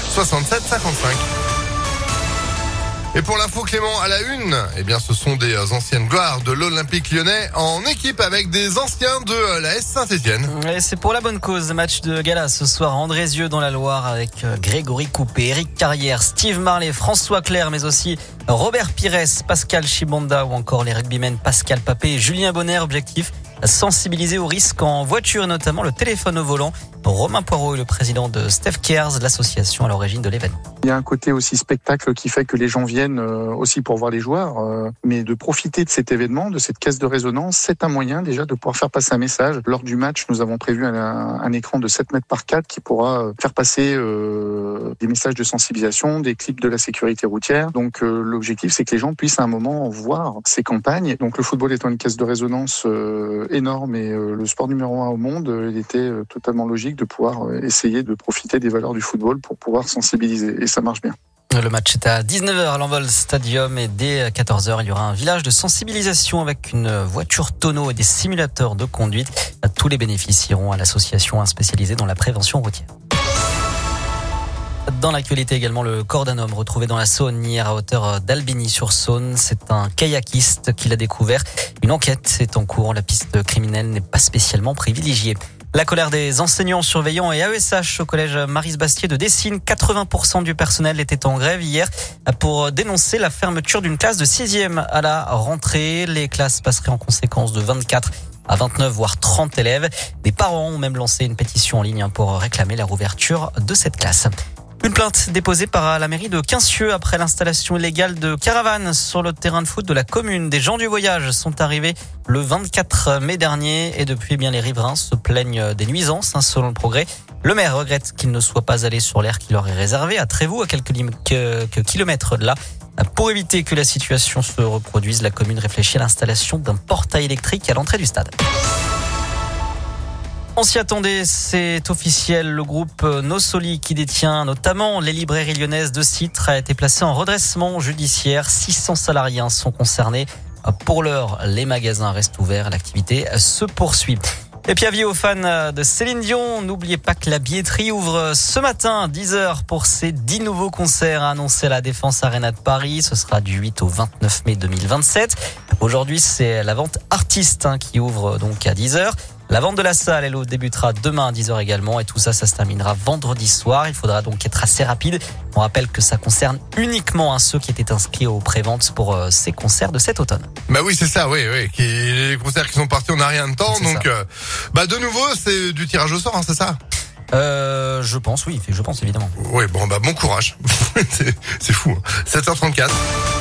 67 55. Et pour l'info Clément à la une, ce sont des anciennes gloires de l'Olympique Lyonnais en équipe avec des anciens de la S Saint-Etienne. Et c'est pour la bonne cause. Match de gala ce soir à Andrézieux dans la Loire avec Grégory Coupé, Eric Carrière, Steve Marley, François Clerc, mais aussi Robert Pires, Pascal Chibonda ou encore les rugbymen Pascal Papé et Julien Bonner. Objectif, sensibiliser au risque en voiture et notamment le téléphone au volant. Romain Poirot est le président de Steph Cares, l'association à l'origine de l'événement. Il y a un côté aussi spectacle qui fait que les gens viennent aussi pour voir les joueurs, mais de profiter de cet événement, de cette caisse de résonance, c'est un moyen déjà de pouvoir faire passer un message. Lors du match, nous avons prévu un écran de 7 mètres par 4 qui pourra faire passer des messages de sensibilisation, des clips de la sécurité routière. Donc l'objectif, c'est que les gens puissent à un moment voir ces campagnes. Donc le football étant une caisse de résonance énorme et le sport numéro 1 au monde, il était totalement logique de pouvoir essayer de profiter des valeurs du football pour pouvoir sensibiliser. Et ça marche bien. Le match est à 19h à l'Envol Stadium et dès 14h, il y aura un village de sensibilisation avec une voiture tonneau et des simulateurs de conduite. Tous les bénéfices iront à l'association spécialisée dans la prévention routière. Dans l'actualité également, le corps d'un homme retrouvé dans la Saône hier à hauteur d'Albigny-sur-Saône. C'est un kayakiste qui l'a découvert. Une enquête est en cours. La piste criminelle n'est pas spécialement privilégiée. La colère des enseignants, surveillants et AESH au collège Maryse-Bastier de Dessines. 80% du personnel était en grève hier pour dénoncer la fermeture d'une classe de 6e à la rentrée. Les classes passeraient en conséquence de 24 à 29 voire 30 élèves. Des parents ont même lancé une pétition en ligne pour réclamer la rouverture de cette classe. Une plainte déposée par la mairie de Quincieux après l'installation illégale de caravanes sur le terrain de foot de la commune. Des gens du voyage sont arrivés le 24 mai dernier et depuis les riverains se plaignent des nuisances selon le Progrès. Le maire regrette qu'ils ne soient pas allés sur l'aire qui leur est réservé à Trévoux, à quelques kilomètres de là. Pour éviter que la situation se reproduise, la commune réfléchit à l'installation d'un portail électrique à l'entrée du stade. On s'y attendait, c'est officiel. Le groupe Nosoli, qui détient notamment les librairies lyonnaises de Citre, a été placé en redressement judiciaire. 600 salariés sont concernés. Pour l'heure, les magasins restent ouverts. L'activité se poursuit. Et puis avis aux fans de Céline Dion, n'oubliez pas que la billetterie ouvre ce matin 10h pour ses 10 nouveaux concerts annoncés à la Défense Arena de Paris. Ce sera du 8 au 29 mai 2027. Aujourd'hui, c'est la vente artiste qui ouvre donc à 10h. La vente de la salle, elle débutera demain à 10h également et tout ça se terminera vendredi soir. Il faudra donc être assez rapide. On rappelle que ça concerne uniquement ceux qui étaient inscrits aux préventes pour ces concerts de cet automne. Bah oui, c'est ça, oui. Les concerts qui sont partis, on n'a rien de temps. C'est donc, de nouveau, c'est du tirage au sort, c'est ça? Je pense évidemment. Oui, bon courage. c'est fou. 7h34.